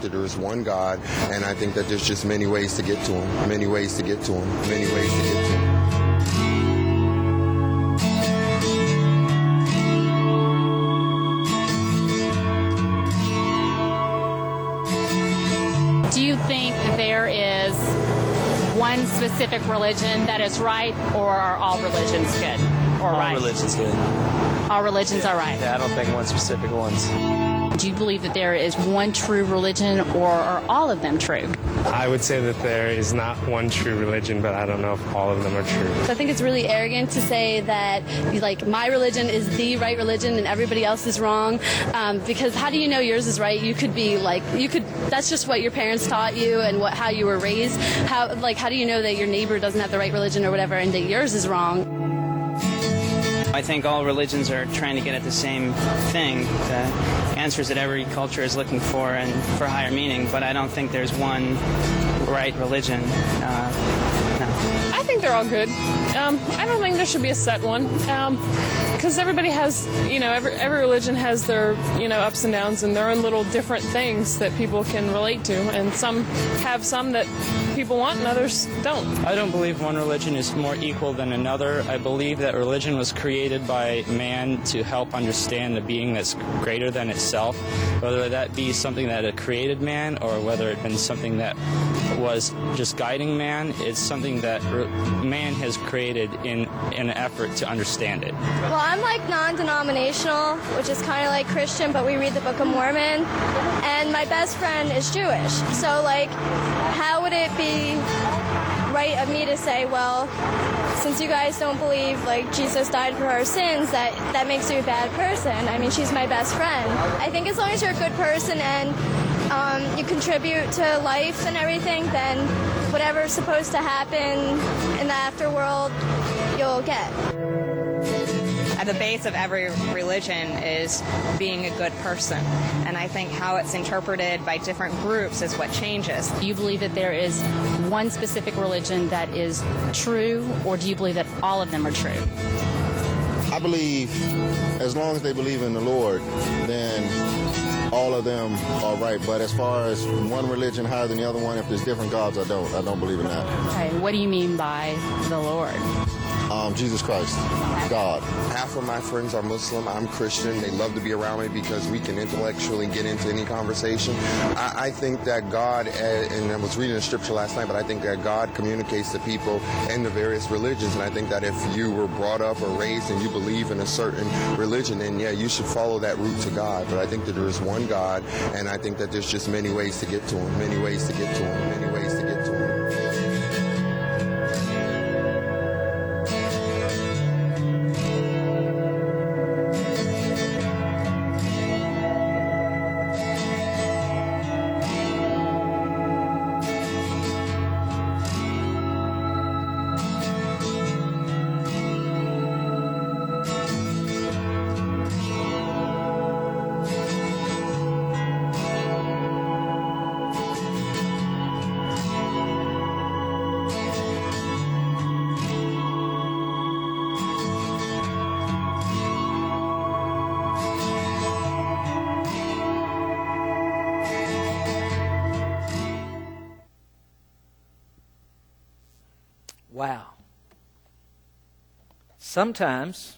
that there is one God, and I think that there's just many ways to get to Him, many ways to get to Him, many ways to get to Him. Do you think there is one specific religion that is right, or are all religions good or right? All religions good. All religions are right. Yeah, I don't think one specific one's. Do you believe that there is one true religion, or are all of them true? I would say that there is not one true religion, but I don't know if all of them are true. So I think it's really arrogant to say that, like, my religion is the right religion and everybody else is wrong, because how do you know yours is right? You could be like, that's just what your parents taught you and how you were raised. How do you know that your neighbor doesn't have the right religion or whatever and that yours is wrong? I think all religions are trying to get at the same thing, the answers that every culture is looking for and for higher meaning, but I don't think there's one right religion. No. I think they're all good. I don't think there should be a set one, because everybody has, every religion has their, ups and downs and their own little different things that people can relate to, and some have some that people want and others don't. I don't believe one religion is more equal than another. I believe that religion was created by man to help understand the being that's greater than itself, whether that be something that had created man or whether it been something that was just guiding man. It's something that man has created in an effort to understand it. Well, I'm like non-denominational, which is kind of like Christian, but we read the Book of Mormon, and my best friend is Jewish. So, like, how would it be right of me to say, well, since you guys don't believe, like, Jesus died for our sins, that makes you a bad person? I mean, she's my best friend. I think as long as you're a good person and you contribute to life and everything, then whatever's supposed to happen in the afterworld, you'll get. At the base of every religion is being a good person, and I think how it's interpreted by different groups is what changes. Do you believe that there is one specific religion that is true, or do you believe that all of them are true? I believe as long as they believe in the Lord, then all of them are right. But as far as one religion higher than the other one, if there's different gods, I don't believe in that. Okay, what do you mean by the Lord? Jesus Christ, God. Half of my friends are Muslim. I'm Christian. They love to be around me because we can intellectually get into any conversation. I think that God, and I was reading the scripture last night, but I think that God communicates to people in the various religions. And I think that if you were brought up or raised and you believe in a certain religion, then yeah, you should follow that route to God. But I think that there is one God, and I think that there's just many ways to get to Him, many ways to get to Him, many ways to get to Him. Wow. Sometimes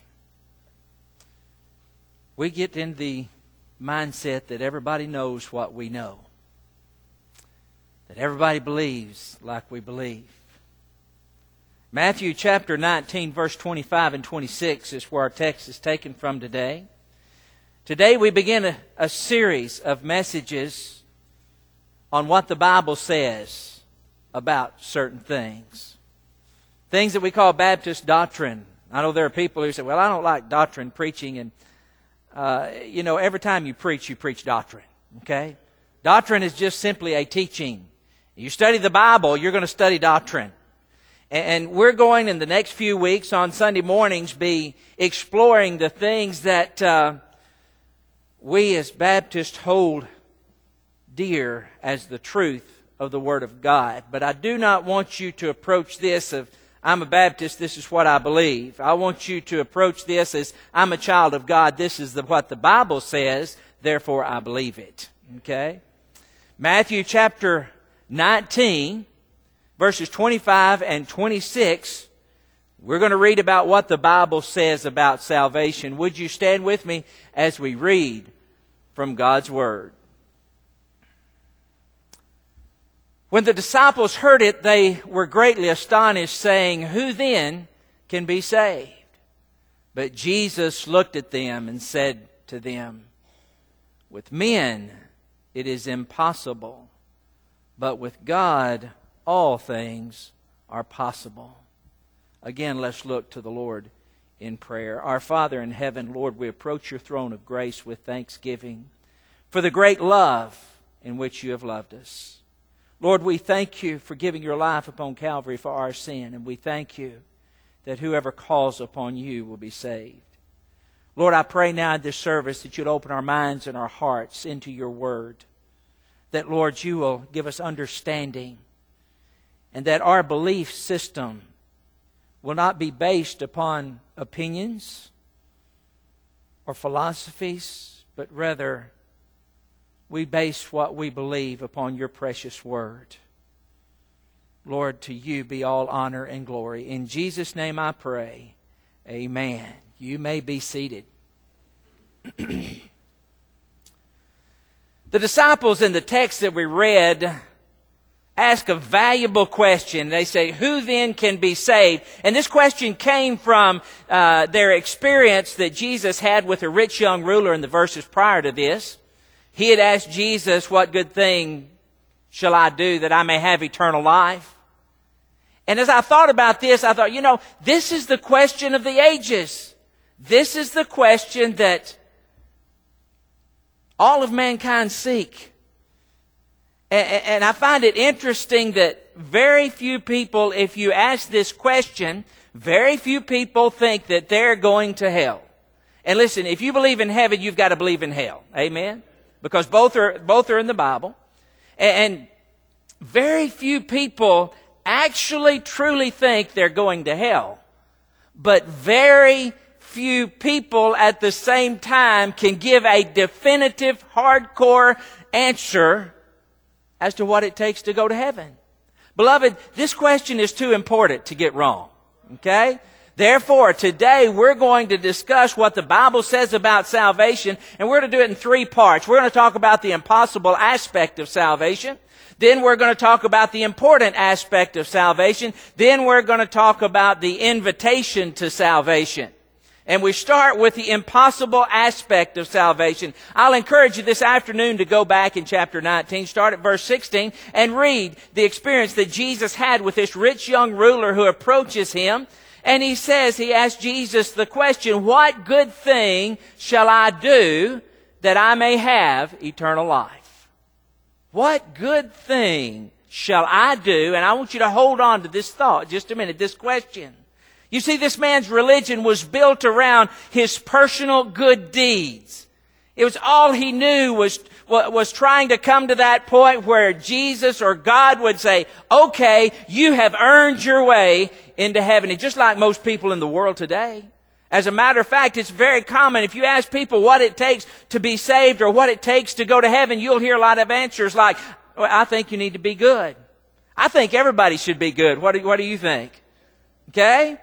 we get in the mindset that everybody knows what we know, that everybody believes like we believe. Matthew chapter 19, verse 25 and 26 is where our text is taken from today. Today we begin a series of messages on what the Bible says about certain things. Things that we call Baptist doctrine. I know there are people who say, well, I don't like doctrine preaching. And, every time you preach doctrine. Okay? Doctrine is just simply a teaching. You study the Bible, you're going to study doctrine. And we're going in the next few weeks on Sunday mornings be exploring the things that we as Baptists hold dear as the truth of the Word of God. But I do not want you to approach this of, I'm a Baptist, this is what I believe. I want you to approach this as, I'm a child of God, this is what the Bible says, therefore I believe it. Okay? Matthew chapter 19, verses 25 and 26, we're going to read about what the Bible says about salvation. Would you stand with me as we read from God's Word? When the disciples heard it, they were greatly astonished, saying, "Who then can be saved?" But Jesus looked at them and said to them, "With men it is impossible, but with God all things are possible." Again, let's look to the Lord in prayer. Our Father in heaven, Lord, we approach your throne of grace with thanksgiving for the great love in which you have loved us. Lord, we thank you for giving your life upon Calvary for our sin, and we thank you that whoever calls upon you will be saved. Lord, I pray now in this service that you'd open our minds and our hearts into your word, that, Lord, you will give us understanding, and that our belief system will not be based upon opinions or philosophies, but rather we base what we believe upon your precious word. Lord, to you be all honor and glory. In Jesus' name I pray. Amen. You may be seated. The disciples in the text that we read ask a valuable question. They say, "Who then can be saved?" And this question came from their experience that Jesus had with a rich young ruler in the verses prior to this. He had asked Jesus, "What good thing shall I do that I may have eternal life?" And as I thought about this, I thought, this is the question of the ages. This is the question that all of mankind seek. And I find it interesting that very few people, if you ask this question, very few people think that they're going to hell. And listen, if you believe in heaven, you've got to believe in hell. Amen? Because both are in the Bible. And very few people actually truly think they're going to hell. But very few people at the same time can give a definitive, hardcore answer as to what it takes to go to heaven. Beloved, this question is too important to get wrong. Okay? Therefore, today we're going to discuss what the Bible says about salvation, and we're going to do it in 3 parts. We're going to talk about the impossible aspect of salvation. Then we're going to talk about the important aspect of salvation. Then we're going to talk about the invitation to salvation. And we start with the impossible aspect of salvation. I'll encourage you this afternoon to go back in chapter 19, start at verse 16, and read the experience that Jesus had with this rich young ruler who approaches him. And he asked Jesus the question, "What good thing shall I do that I may have eternal life?" What good thing shall I do? And I want you to hold on to this thought just a minute, this question. You see, this man's religion was built around his personal good deeds. It was all he knew was trying to come to that point where Jesus or God would say, "Okay, you have earned your way into heaven." And just like most people in the world today. As a matter of fact, it's very common. If you ask people what it takes to be saved or what it takes to go to heaven, you'll hear a lot of answers like, "Well, I think you need to be good. I think everybody should be good. What do you think?" Okay?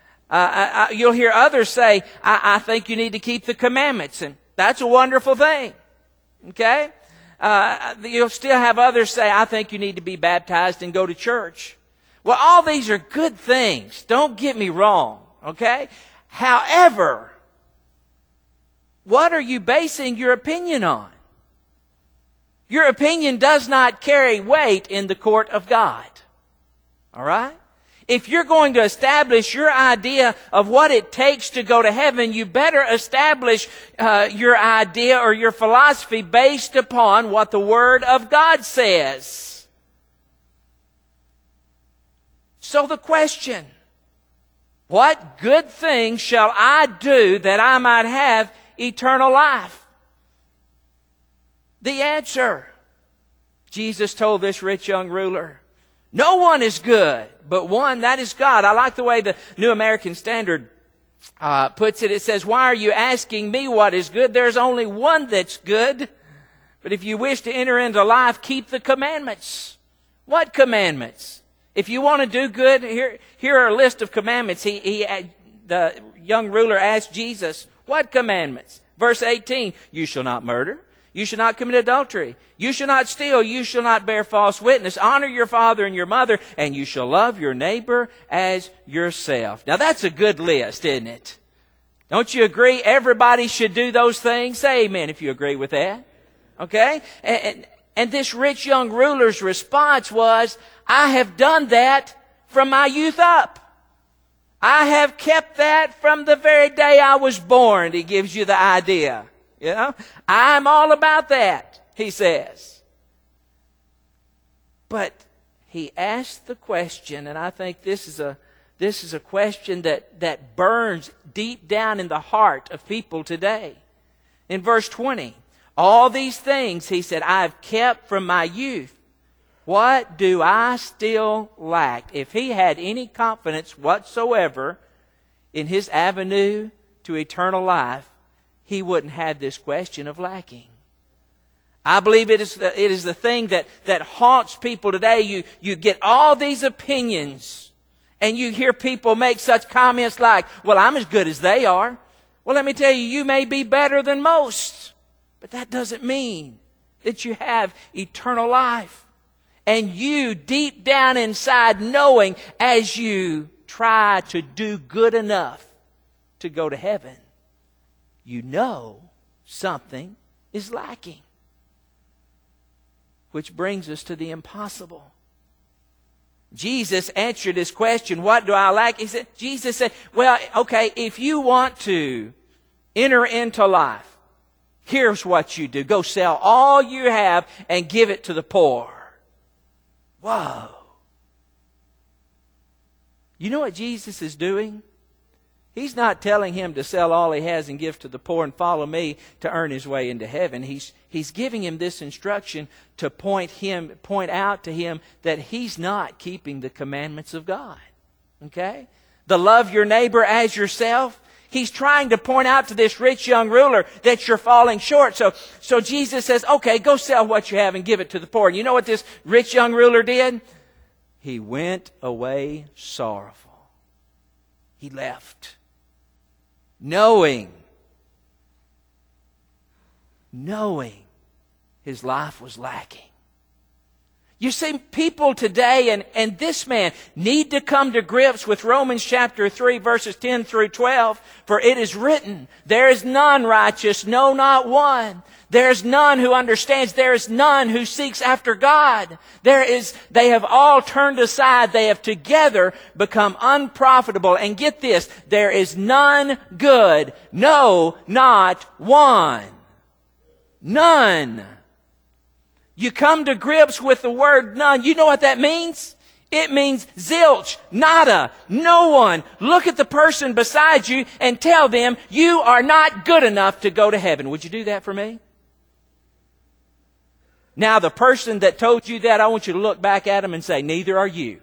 You'll hear others say, I think you need to keep the commandments, and that's a wonderful thing. Okay? You'll still have others say, "I think you need to be baptized and go to church." Well, all these are good things. Don't get me wrong. Okay? However, what are you basing your opinion on? Your opinion does not carry weight in the court of God. All right? If you're going to establish your idea of what it takes to go to heaven, you better establish your idea or your philosophy based upon what the Word of God says. So the question, what good thing shall I do that I might have eternal life? The answer, Jesus told this rich young ruler, no one is good but one, that is God. I like the way the New American Standard puts it. It says, "Why are you asking me what is good? There's only one that's good. But if you wish to enter into life, keep the commandments. What commandments? If you want to do good, here are a list of commandments. The young ruler asked Jesus, what commandments? Verse 18, you shall not murder. You shall not commit adultery. You shall not steal. You shall not bear false witness. Honor your father and your mother, and you shall love your neighbor as yourself. Now that's a good list, isn't it? Don't you agree? Everybody should do those things. Say amen if you agree with that. Okay? And this rich young ruler's response was, I have done that from my youth up. I have kept that from the very day I was born. He gives you the idea. You know, I'm all about that, he says. But he asked the question, and I think this is a question that burns deep down in the heart of people today. In verse 20, all these things, he said, I've kept from my youth. What do I still lack? If he had any confidence whatsoever in his avenue to eternal life, he wouldn't have this question of lacking. I believe it is the thing that haunts people today. You get all these opinions, and you hear people make such comments like, well, I'm as good as they are. Well, let me tell you, you may be better than most, but that doesn't mean that you have eternal life. And you, deep down inside, knowing as you try to do good enough to go to heaven, you know something is lacking. Which brings us to the impossible. Jesus answered this question, what do I lack? Jesus said, well, okay, if you want to enter into life, here's what you do. Go sell all you have and give it to the poor. Whoa. You know what Jesus is doing? He's not telling him to sell all he has and give to the poor and follow me to earn his way into heaven. He's giving him this instruction to point out to him that he's not keeping the commandments of God. Okay? The love your neighbor as yourself. He's trying to point out to this rich young ruler that you're falling short. So Jesus says, okay, go sell what you have and give it to the poor. And you know what this rich young ruler did? He went away sorrowful. He left. Knowing his life was lacking. You see, people today and this man need to come to grips with Romans chapter 3 verses 10 through 12. For it is written, there is none righteous, no, not one. There is none who understands. There is none who seeks after God. They have all turned aside. They have together become unprofitable. And get this, there is none good. No, not one. None. You come to grips with the word none. You know what that means? It means zilch, nada, no one. Look at the person beside you and tell them you are not good enough to go to heaven. Would you do that for me? Now, the person that told you that, I want you to look back at them and say, neither are you.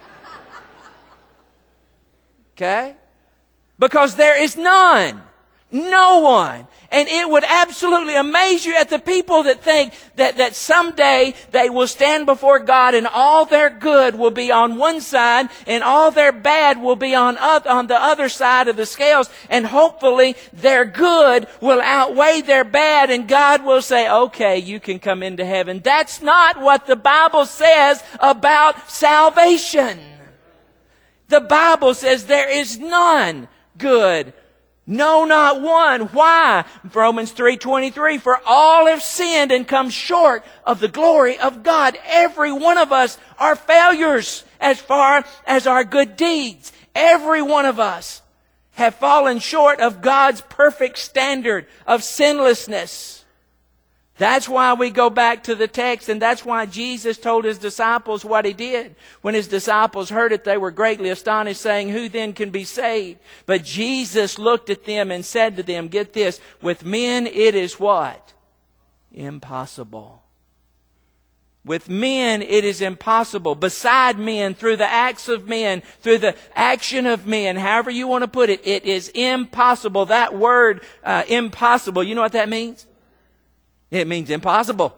Okay? Because there is none. No one. And it would absolutely amaze you at the people that think that someday they will stand before God and all their good will be on one side and all their bad will be on the other side of the scales. And hopefully their good will outweigh their bad and God will say, okay, you can come into heaven. That's not what the Bible says about salvation. The Bible says there is none good. No, not one. Why? Romans 3:23, for all have sinned and come short of the glory of God. Every one of us are failures as far as our good deeds. Every one of us have fallen short of God's perfect standard of sinlessness. That's why we go back to the text, and that's why Jesus told his disciples what he did. When his disciples heard it, they were greatly astonished, saying, who then can be saved? But Jesus looked at them and said to them, get this, with men it is what? Impossible. With men it is impossible. Beside men, through the acts of men, through the action of men, however you want to put it, it is impossible. That word, impossible, you know what that means? It means impossible.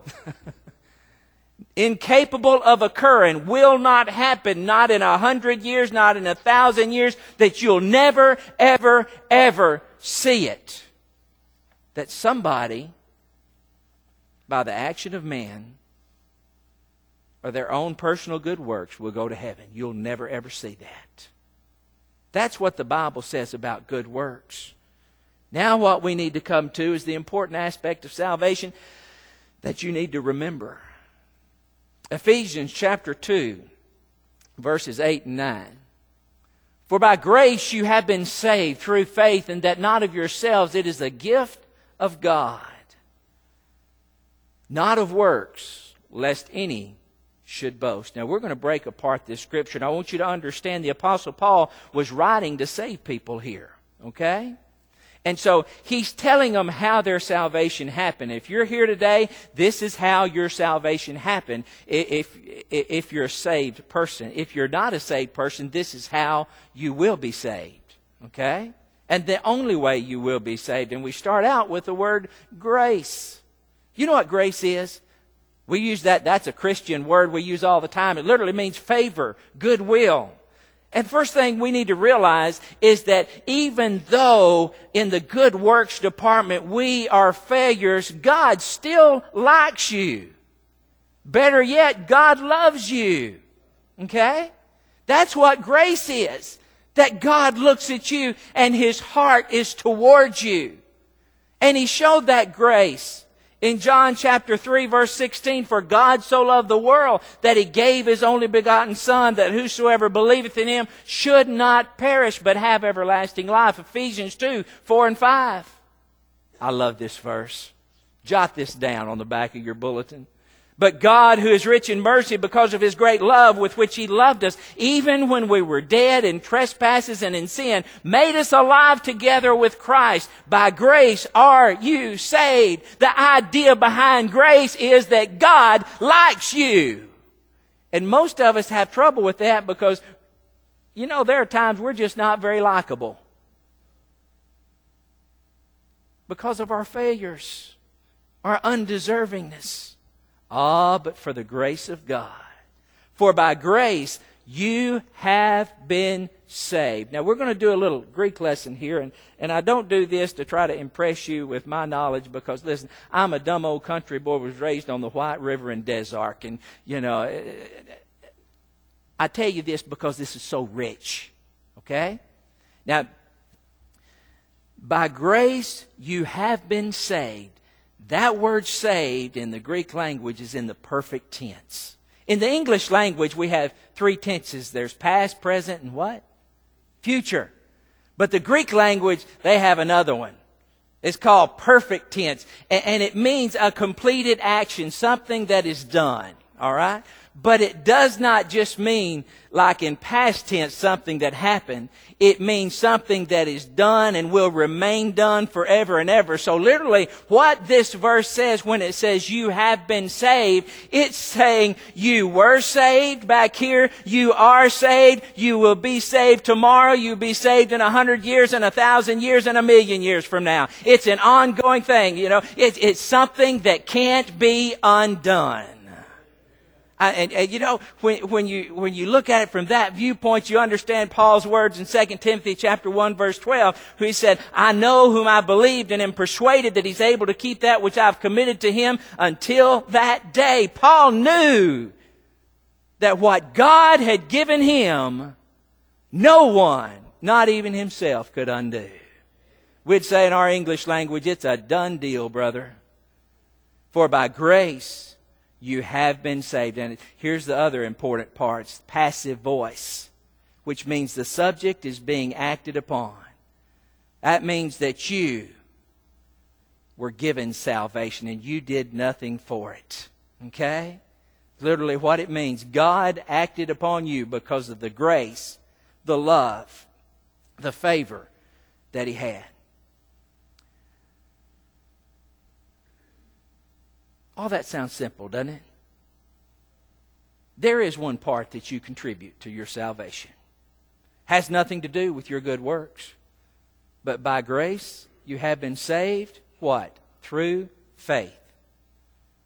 Incapable of occurring, will not happen, not in 100 years, not in 1,000 years, that you'll never, ever, ever see it. That somebody, by the action of man, or their own personal good works, will go to heaven. You'll never, ever see that. That's what the Bible says about good works. Now what we need to come to is the important aspect of salvation that you need to remember. Ephesians chapter 2, verses 8 and 9. For by grace you have been saved through faith, and that not of yourselves, it is a gift of God, not of works, lest any should boast. Now we're going to break apart this scripture, and I want you to understand the Apostle Paul was writing to save people here, okay? And so he's telling them how their salvation happened. If you're here today, this is how your salvation happened if you're a saved person. If you're not a saved person, this is how you will be saved. Okay? And the only way you will be saved. And we start out with the word grace. You know what grace is? We use that. That's a Christian word we use all the time. It literally means favor, goodwill. And first thing we need to realize is that even though in the good works department we are failures, God still likes you. Better yet, God loves you. Okay? That's what grace is. That God looks at you and His heart is towards you. And He showed that grace in John chapter 3, verse 16, for God so loved the world that He gave His only begotten Son, that whosoever believeth in Him should not perish, but have everlasting life. Ephesians 2, 4 and 5. I love this verse. Jot this down on the back of your bulletin. But God, who is rich in mercy because of His great love with which He loved us, even when we were dead in trespasses and in sin, made us alive together with Christ. By grace are you saved. The idea behind grace is that God likes you. And most of us have trouble with that because, you know, there are times we're just not very likable because of our failures, our undeservingness. But for the grace of God. For by grace you have been saved. Now we're going to do a little Greek lesson here, and I don't do this to try to impress you with my knowledge because, listen, I'm a dumb old country boy, was raised on the White River in Des Arc, and, you know, I tell you this because this is so rich, okay? Now, by grace you have been saved. That word saved in the Greek language is in the perfect tense. In the English language, we have three tenses. There's past, present, and what? Future. But the Greek language, they have another one. It's called perfect tense. And it means a completed action, something that is done. All right? But it does not just mean, like in past tense, something that happened. It means something that is done and will remain done forever and ever. So literally, what this verse says when it says you have been saved, it's saying you were saved back here, you are saved, you will be saved tomorrow, you'll be saved in 100 years and 1,000 years and 1,000,000 years from now. It's an ongoing thing, you know. It's something that can't be undone. And you know, when you look at it from that viewpoint, you understand Paul's words in 2 Timothy chapter 1, verse 12, who he said, I know whom I believed and am persuaded that He's able to keep that which I've committed to Him until that day. Paul knew that what God had given him, no one, not even himself, could undo. We'd say in our English language, it's a done deal, brother. For by grace you have been saved. And here's the other important part. It's passive voice, which means the subject is being acted upon. That means that you were given salvation and you did nothing for it. Okay? Literally what it means. God acted upon you because of the grace, the love, the favor that He had. All that sounds simple, doesn't it? There is one part that you contribute to your salvation. Has nothing to do with your good works. But by grace, you have been saved, what? Through faith.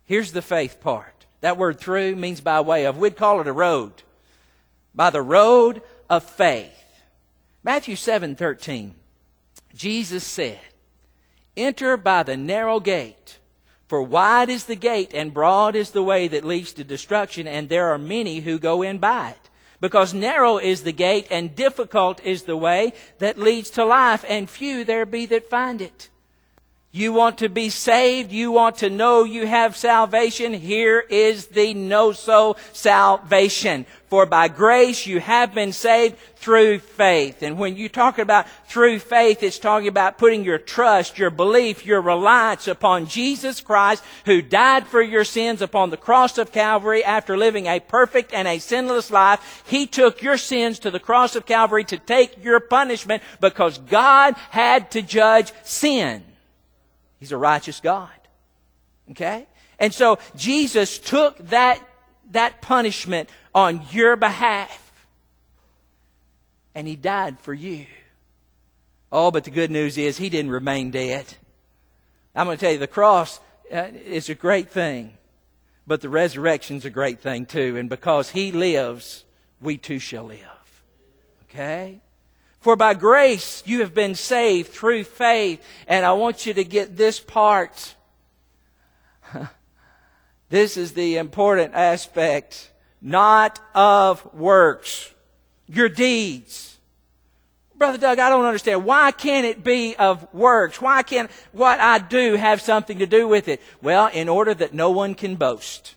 Here's the faith part. That word through means by way of. We'd call it a road. By the road of faith. Matthew 7:13. Jesus said, "Enter by the narrow gate, for wide is the gate and broad is the way that leads to destruction, and there are many who go in by it. Because narrow is the gate and difficult is the way that leads to life, and few there be that find it." You want to be saved? You want to know you have salvation? Here is the no-so salvation. For by grace you have been saved through faith. And when you talk about through faith, it's talking about putting your trust, your belief, your reliance upon Jesus Christ, who died for your sins upon the cross of Calvary after living a perfect and a sinless life. He took your sins to the cross of Calvary to take your punishment because God had to judge sin. He's a righteous God. Okay? And so Jesus took that punishment on your behalf. And He died for you. Oh, but the good news is He didn't remain dead. I'm going to tell you, the cross is a great thing. But the resurrection's a great thing too. And because He lives, we too shall live. Okay? For by grace you have been saved through faith. And I want you to get this part. This is the important aspect. Not of works. Your deeds. Brother Doug, I don't understand. Why can't it be of works? Why can't what I do have something to do with it? Well, in order that no one can boast.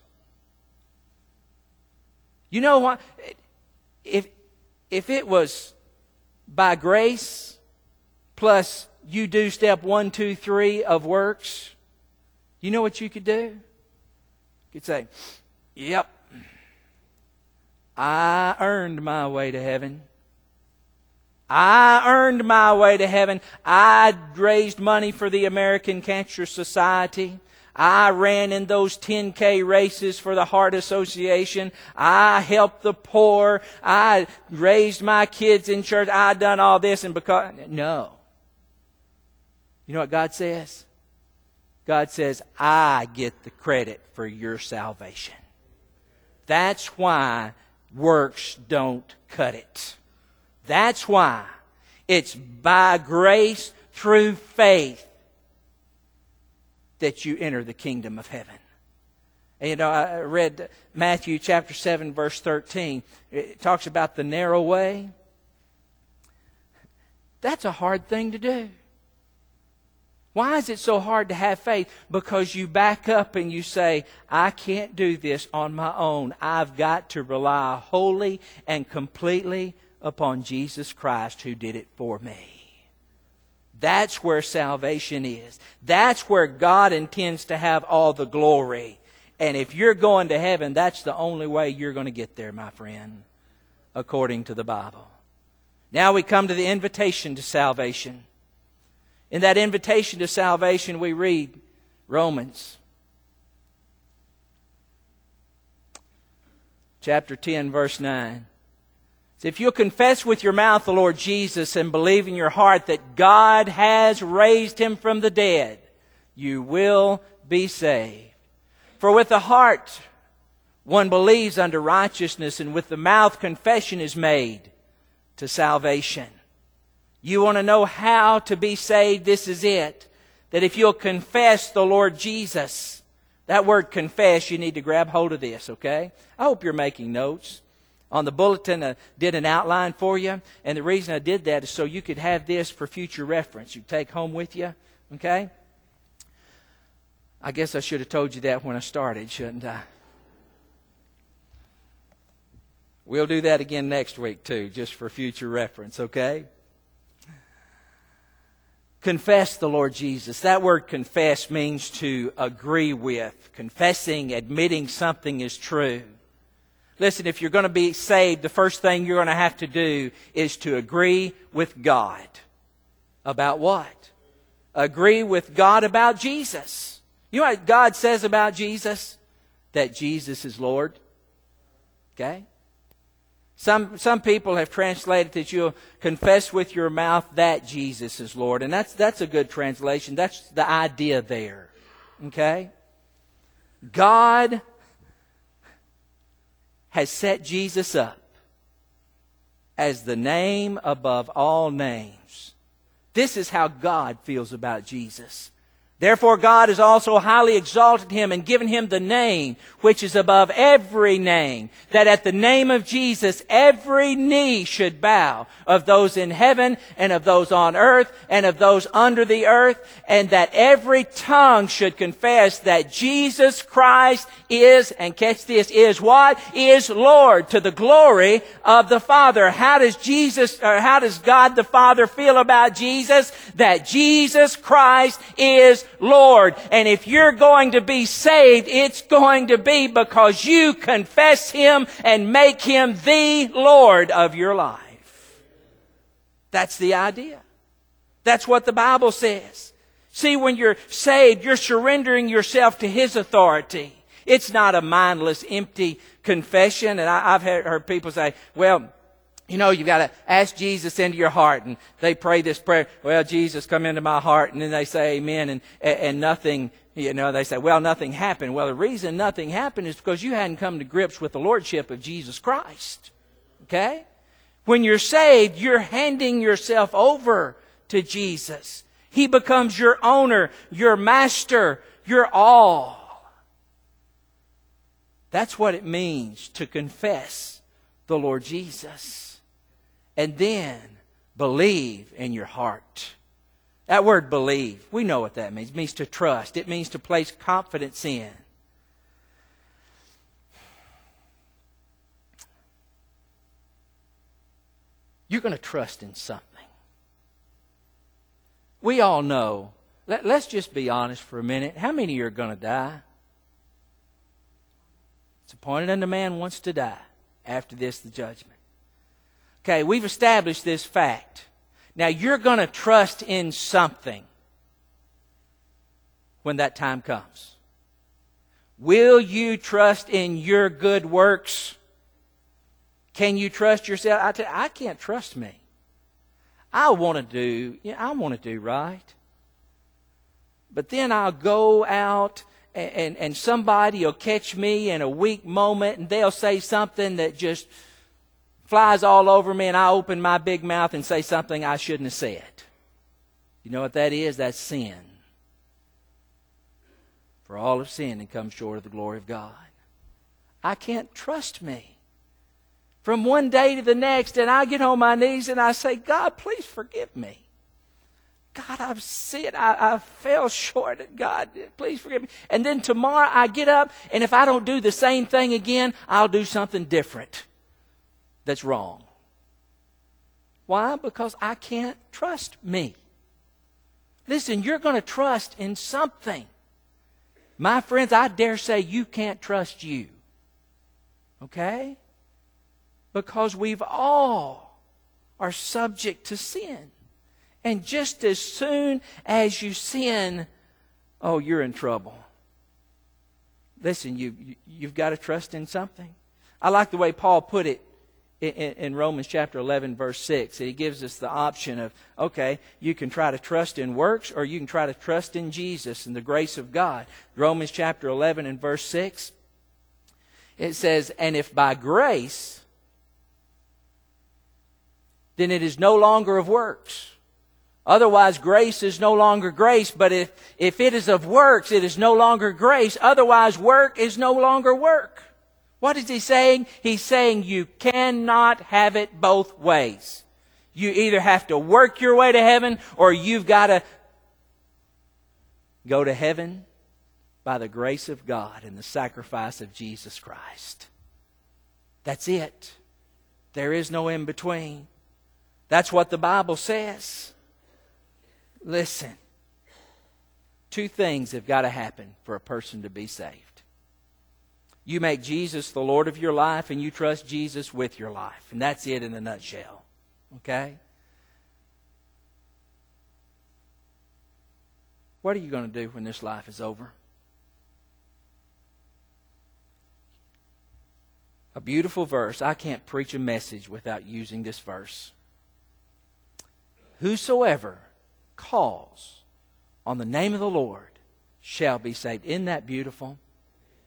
You know what? If it was by grace, plus you do step 1, 2, 3 of works, you know what you could do? You could say, "Yep, I earned my way to heaven. I earned my way to heaven. I raised money for the American Cancer Society. I ran in those 10K races for the Heart Association. I helped the poor. I raised my kids in church. I done all this." And because, no. You know what God says? God says, "I get the credit for your salvation." That's why works don't cut it. That's why it's by grace through faith that you enter the kingdom of heaven. And, you know, I read Matthew chapter 7, verse 13. It talks about the narrow way. That's a hard thing to do. Why is it so hard to have faith? Because you back up and you say, "I can't do this on my own. I've got to rely wholly and completely upon Jesus Christ who did it for me." That's where salvation is. That's where God intends to have all the glory. And if you're going to heaven, that's the only way you're going to get there, my friend, according to the Bible. Now we come to the invitation to salvation. In that invitation to salvation, we read Romans chapter 10, verse 9. If you'll confess with your mouth the Lord Jesus and believe in your heart that God has raised Him from the dead, you will be saved. For with the heart one believes unto righteousness, and with the mouth confession is made to salvation. You want to know how to be saved? This is it. That if you'll confess the Lord Jesus, that word confess, you need to grab hold of this, okay? I hope you're making notes. On the bulletin, I did an outline for you. And the reason I did that is so you could have this for future reference. You take home with you. Okay? I guess I should have told you that when I started, shouldn't I? We'll do that again next week, too, just for future reference. Okay? Confess the Lord Jesus. That word confess means to agree with. Confessing, admitting something is true. Listen, if you're going to be saved, the first thing you're going to have to do is to agree with God. About what? Agree with God about Jesus. You know what God says about Jesus? That Jesus is Lord. Okay? Some people have translated that you'll confess with your mouth that Jesus is Lord. And that's a good translation. That's the idea there. Okay? God has set Jesus up as the name above all names. This is how God feels about Jesus. Therefore God has also highly exalted him and given him the name which is above every name, that at the name of Jesus every knee should bow, of those in heaven and of those on earth and of those under the earth, and that every tongue should confess that Jesus Christ is, and catch this, is what? Is Lord, to the glory of the Father. How does God the Father feel about Jesus? That Jesus Christ is Lord. And if you're going to be saved, it's going to be because you confess Him and make Him the Lord of your life. That's the idea. That's what the Bible says. See, when you're saved, you're surrendering yourself to His authority. It's not a mindless, empty confession. And I've heard people say, well, you know, you've got to ask Jesus into your heart. And they pray this prayer, well, Jesus, come into my heart. And then they say amen. And nothing, you know, they say, well, nothing happened. Well, the reason nothing happened is because you hadn't come to grips with the Lordship of Jesus Christ. Okay? When you're saved, you're handing yourself over to Jesus. He becomes your owner, your master, your all. That's what it means to confess the Lord Jesus. And then believe in your heart. That word believe, we know what that means. It means to trust. It means to place confidence in. You're going to trust in something. We all know. Let's just be honest for a minute. How many of you are going to die? It's appointed unto man once to die. After this, the judgment. Okay, we've established this fact. Now, you're going to trust in something when that time comes. Will you trust in your good works? Can you trust yourself? I tell you, I can't trust me. I want to do right. But then I'll go out and somebody will catch me in a weak moment and they'll say something that just flies all over me, and I open my big mouth and say something I shouldn't have said. You know what that is? That's sin. For all have sinned and come short of the glory of God. I can't trust me. From one day to the next, and I get on my knees and I say, God, please forgive me. God, I've sinned. I fell short. God, please forgive me. And then tomorrow I get up, and if I don't do the same thing again, I'll do something different that's wrong. Why? Because I can't trust me. Listen, you're going to trust in something. My friends, I dare say you can't trust you. Okay? Because we've all are subject to sin. And just as soon as you sin, oh, you're in trouble. Listen, you've got to trust in something. I like the way Paul put it in Romans chapter 11, verse 6. He gives us the option of, okay, you can try to trust in works or you can try to trust in Jesus and the grace of God. Romans chapter 11 and verse 6, it says, and if by grace, then it is no longer of works. Otherwise, grace is no longer grace, but if it is of works, it is no longer grace. Otherwise, work is no longer work. What is he saying? He's saying you cannot have it both ways. You either have to work your way to heaven or you've got to go to heaven by the grace of God and the sacrifice of Jesus Christ. That's it. There is no in between. That's what the Bible says. Listen, two things have got to happen for a person to be saved. You make Jesus the Lord of your life and you trust Jesus with your life. And that's it in a nutshell. Okay? What are you going to do when this life is over? A beautiful verse. I can't preach a message without using this verse. Whosoever calls on the name of the Lord shall be saved. Isn't that beautiful?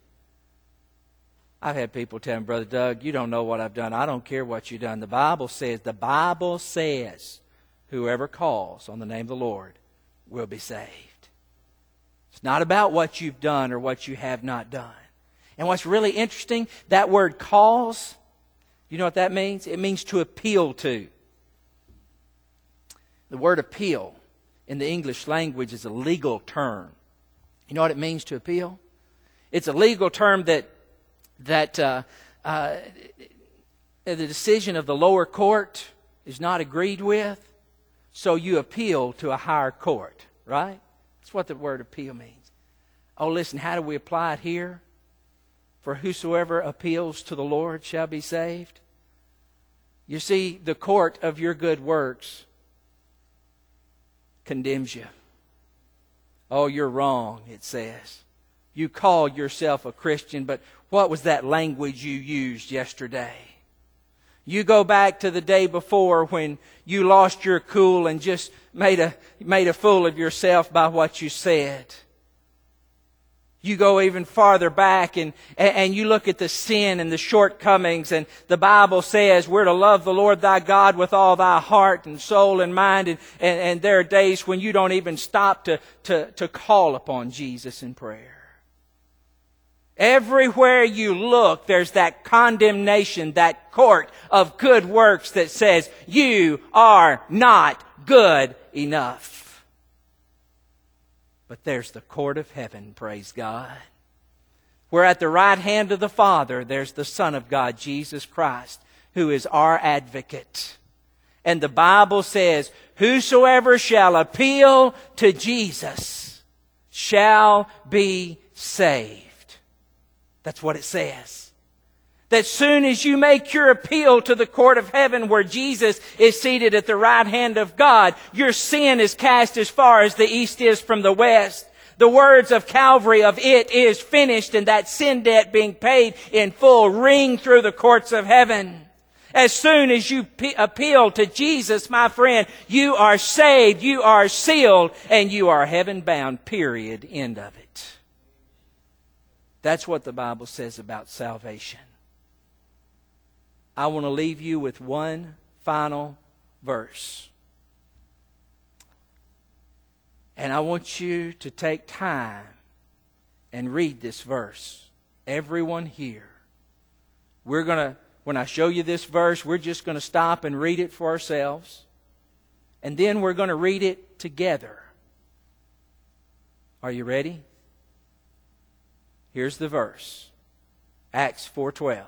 I've had people tell me, Brother Doug, you don't know what I've done. I don't care what you've done. The Bible says, whoever calls on the name of the Lord will be saved. It's not about what you've done or what you have not done. And what's really interesting, that word calls, you know what that means? It means to appeal to. The word appeal in the English language is a legal term. You know what it means to appeal? It's a legal term that the decision of the lower court is not agreed with, so you appeal to a higher court, right? That's what the word appeal means. Oh, listen, how do we apply it here? For whosoever appeals to the Lord shall be saved. You see, the court of your good works condemns you. Oh, you're wrong, it says. You call yourself a Christian, but what was that language you used yesterday? You go back to the day before when you lost your cool and just made a fool of yourself by what you said. You go even farther back and you look at the sin and the shortcomings, and the Bible says we're to love the Lord thy God with all thy heart and soul and mind, and there are days when you don't even stop to call upon Jesus in prayer. Everywhere you look, there's that condemnation, that court of good works that says you are not good enough. But there's the court of heaven, praise God, where at the right hand of the Father, there's the Son of God, Jesus Christ, who is our advocate. And the Bible says, whosoever shall appeal to Jesus shall be saved. That's what it says. That soon as you make your appeal to the court of heaven where Jesus is seated at the right hand of God, your sin is cast as far as the east is from the west. The words of Calvary of it is finished, and that sin debt being paid in full ring through the courts of heaven. As soon as you appeal to Jesus, my friend, you are saved, you are sealed, and you are heaven bound, period, end of it. That's what the Bible says about salvation. I want to leave you with one final verse. And I want you to take time and read this verse. Everyone here. When I show you this verse, we're just going to stop and read it for ourselves. And then we're going to read it together. Are you ready? Here's the verse. Acts 4:12.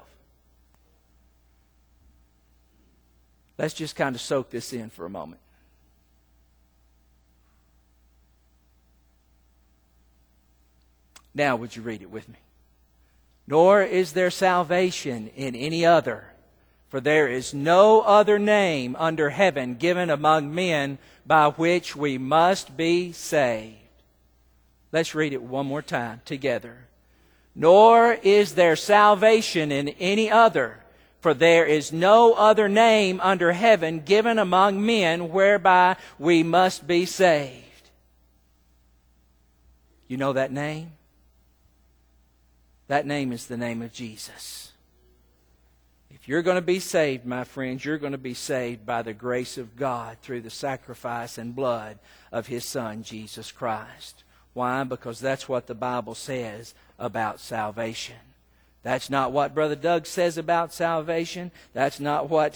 Let's just kind of soak this in for a moment. Now, would you read it with me? Nor is there salvation in any other, for there is no other name under heaven given among men by which we must be saved. Let's read it one more time together. Nor is there salvation in any other, for there is no other name under heaven given among men whereby we must be saved. You know that name? That name is the name of Jesus. If you're going to be saved, my friends, you're going to be saved by the grace of God through the sacrifice and blood of His Son, Jesus Christ. Why? Because that's what the Bible says about salvation. That's not what Brother Doug says about salvation. That's not what,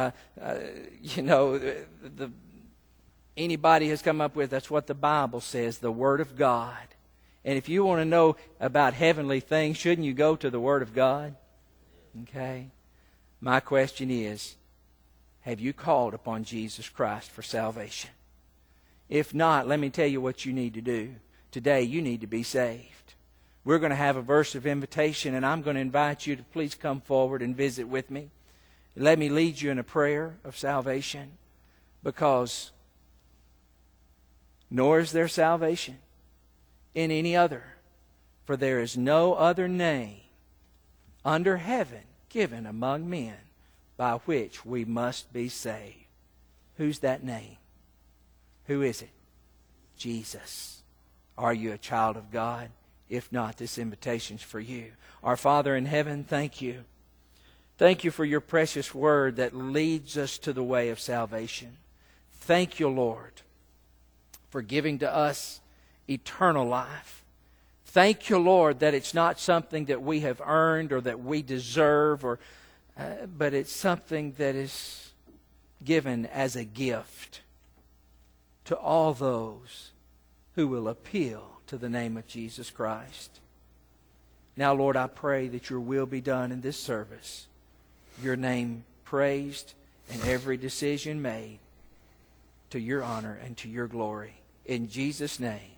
anybody has come up with. That's what the Bible says, the Word of God. And if you want to know about heavenly things, shouldn't you go to the Word of God? Okay. My question is, have you called upon Jesus Christ for salvation? If not, let me tell you what you need to do. Today, you need to be saved. We're going to have a verse of invitation, and I'm going to invite you to please come forward and visit with me. Let me lead you in a prayer of salvation, because nor is there salvation in any other, for there is no other name under heaven given among men by which we must be saved. Who's that name? Who is it? Jesus. Are you a child of God? If not, this invitation's for you. Our Father in heaven, thank you. Thank you for your precious word that leads us to the way of salvation. Thank you, Lord, for giving to us eternal life. Thank you, Lord, that it's not something that we have earned or that we deserve, but it's something that is given as a gift to all those who will appeal to the name of Jesus Christ. Now, Lord, I pray that your will be done in this service. Your name praised and every decision made to your honor and to your glory. In Jesus' name.